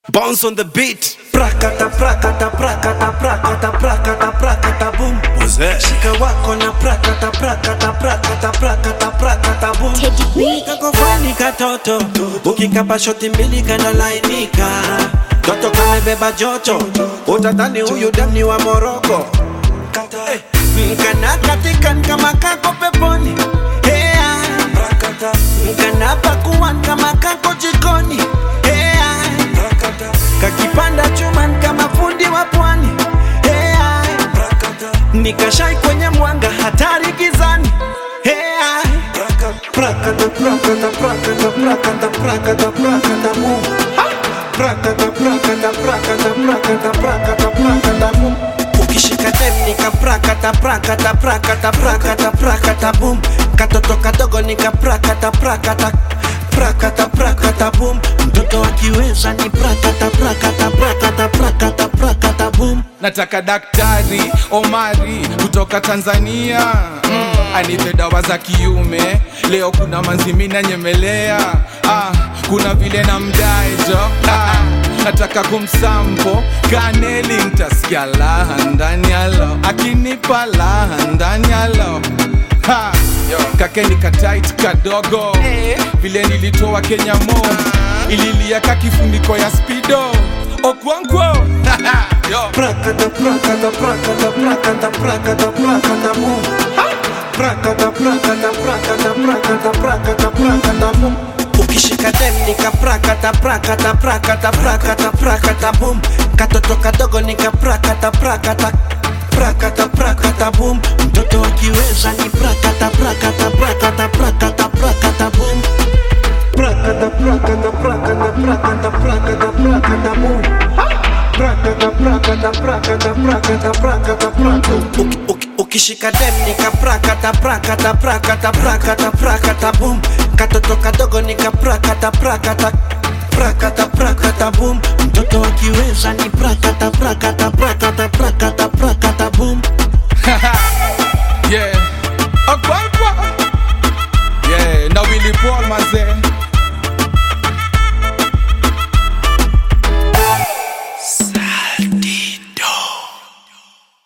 Bounce on the beat. Prakata, prakata, prakata, prakata, prakata, prakata, boom. What's that? Shika wako na prakata, prakata, prakata, prakata, prakata, boom. Teddy B. Kakofani katoto, ukikapa shoti mbili kana lainika. Toto kamebeba joto, utatani huyu demni wa Moroko. Mkana katika kama kako peponi. Hea, prakata. Mkana pakuwan kama kako jikoni. Hea, prakata. Kakipanda chuman kama fundi wa pwani. Hea, prakata. Nikashai kwenye mwanga hatari gizani. Hea, prakata, prakata, prakata, prakata, prakata, prakata, mu. Prakata, prakata, prakata, prakata, prakata, prakata, mu. Ukishika dem nika prakata, prakata, prakata, prakata, prakata, boom. Katoto kadogo nika prakata, prakata, prakata, prakata, boom. Mtoto akiweza ni prakata, prakata, prakata, prakata, prakata, boom. Nataka daktari Omari kutoka Tanzania, anipe dawa za kiume. Leo kuna manzimina nyemelea, kuna vile na mdaejo, nataka kumsampo kaneli, ntasikia laha ndani yalo, akinipa laha ndani yalo. Kakeni katight kadogo, vile nilitoa Kenya mo, ililia kakifuniko ya speedo Okwankwo. Prakata, prakata, prakata, prakata, prakata, prakata, boom. Prakata, prakata, prakata, prakata, prakata, prakata, boom. Ukishika dem nika prakata, prakata, prakata, prakata, prakata, boom. Katoto kadogo nika prakata, prakata, prakata, prakata, boom. Mtoto akiweza ni prakata, prakata, prakata, prakata, prakata, boom. Prakata, prakata, prakata, prakata, prakata, prakata, boom. Prakata, prakata, prakata, prakata, prakata, prakata. Ukishika dem nika prakata, prakata, prakata, prakata, prakata, boom. Katoto kadogo nika prakata, prakata, prakata, prakata, boom. Mtoto akiweza ni prakata, prakata, prakata, prakata, prakata, boom. Yeah, Okwankwo. Yeah, now Willie Paul maze.